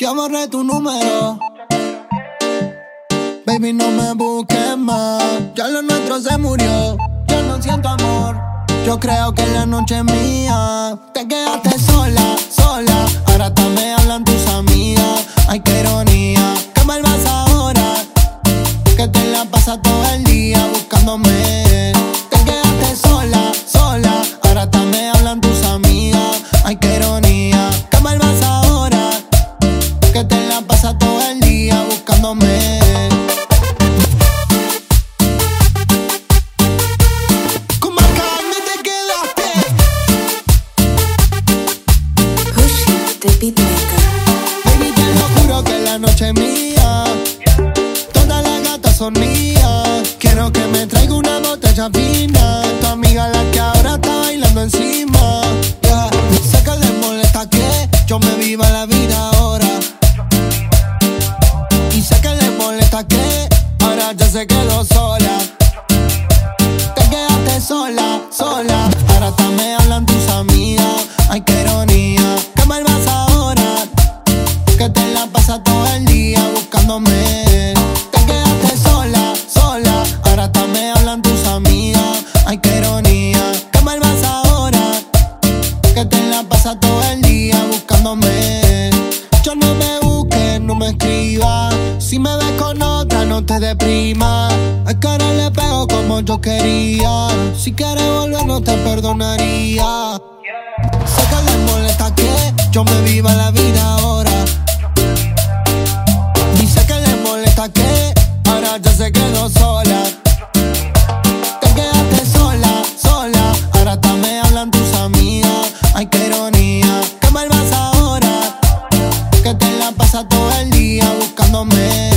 Ya borré tu número. Baby, no me busques más. Ya lo nuestro se murió. Yo no siento amor. Yo creo que la noche es mía. Te quedaste sola, sola. Ahora me hablan tus amigas. Ay, qué ironía. ¿Qué mal vas ahora? Que te la pasas todo el día buscándome. Te quedaste sola, sola. Ahora me hablan tus amigas. Ay, qué ironía. ¿Qué mal vas ahora? Que te la pasas todo el día buscándome. Baby, te lo juro que la noche es mía. Todas las gatas son mías. Quiero que me traiga una botella fina. Tu amiga la que ahora está bailando encima. Yeah. Sé que les molesta que yo me viva la vida ahora. Y sé que les molesta que ahora ya se quedó sola. Te quedaste sola, sola. Ahora me hablan tus amigas. Ay, qué ironía. ¿Qué mal vas ahora? Que te la pasas todo el día buscándome. Te quedaste sola, sola. Ahora me hablan tus amigas. Ay, qué ironía. ¿Qué mal vas ahora? Que te la pasas todo el día buscándome. Yo no me busques, no me escribas. Si me ves con otra, no te deprimas. Es que ahora le pego como yo quería. Si quieres volver, no te perdonaría. Sé que les molesta que yo me viva la vida ahora. Y sé que les molesta que ahora ya se quedó sola. Te quedaste sola, sola. Ahora me hablan tus amigas. Ay, qué ironía. ¿Qué mal vas ahora? Que te la pasas todo el día buscándome.